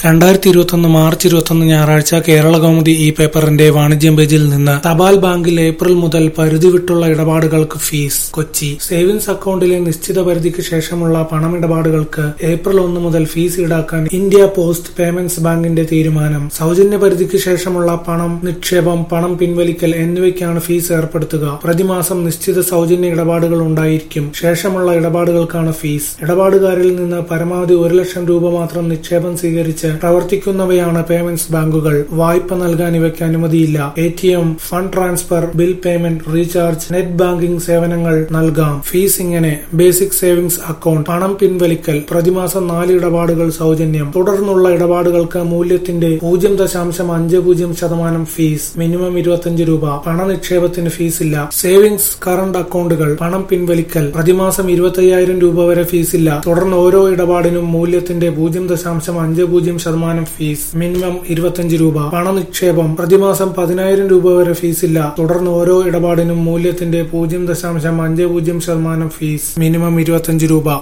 2021 March 21 ഞായറാഴ്ച കേരളകൗമുദി ഈ പേപ്പറിന്റെ വാണിജ്യം പേജിൽ നിന്ന് തപാൽ ബാങ്കിൽ ഏപ്രിൽ മുതൽ പരിധി വിട്ടുള്ള ഇടപാടുകൾക്ക് ഫീസ്. കൊച്ചി. സേവിങ്സ് അക്കൗണ്ടിലെ നിശ്ചിത പരിധിക്ക് ശേഷമുള്ള പണമിടപാടുകൾക്ക് ഏപ്രിൽ 1 മുതൽ ഫീസ് ഈടാക്കാൻ ഇന്ത്യ പോസ്റ്റ് പേയ്മെന്റ്സ് ബാങ്കിന്റെ തീരുമാനം. സൗജന്യ പരിധിക്ക് ശേഷമുള്ള പണം നിക്ഷേപം, പണം പിൻവലിക്കൽ എന്നിവയ്ക്കാണ് ഫീസ് ഏർപ്പെടുത്തുക. പ്രതിമാസം നിശ്ചിത സൗജന്യ ഇടപാടുകൾ ഉണ്ടായിരിക്കും. ശേഷമുള്ള ഇടപാടുകൾക്കാണ് ഫീസ്. ഇടപാടുകാരിൽ നിന്ന് പരമാവധി 1 ലക്ഷം രൂപ മാത്രം നിക്ഷേപം സ്വീകരിച്ച് പ്രവർത്തിക്കുന്നവയാണ് പേയ്മെന്റ്സ് ബാങ്കുകൾ. വായ്പ നൽകാൻ ഇവയ്ക്ക് അനുമതിയില്ല. ATM, fund transfer, bill payment, recharge, net banking സേവനങ്ങൾ നൽകാം. ഫീസ് ഇങ്ങനെ: ബേസിക് സേവിങ്സ് അക്കൗണ്ട്, പണം പിൻവലിക്കൽ, പ്രതിമാസം 4 ഇടപാടുകൾ സൗജന്യം. തുടർന്നുള്ള ഇടപാടുകൾക്ക് മൂല്യത്തിന്റെ 0.50% ഫീസ്, മിനിമം 25 രൂപ. പണനിക്ഷേപത്തിന് ഫീസ് ഇല്ല. സേവിങ്സ് കറന്റ് അക്കൗണ്ടുകൾ, പണം പിൻവലിക്കൽ, പ്രതിമാസം 25,000 രൂപ വരെ ഫീസ് ഇല്ല. തുടർന്ന് ഓരോ ഇടപാടിനും മൂല്യത്തിന്റെ 0.50% ഫീസ്, മിനിമം 25 രൂപ. പണനിക്ഷേപം, പ്രതിമാസം 10,000 രൂപ വരെ ഫീസ് ഇല്ല. തുടർന്ന് ഓരോ ഇടപാടിനും മൂല്യത്തിന്റെ 0.50% ഫീസ്, മിനിമം 25 രൂപ.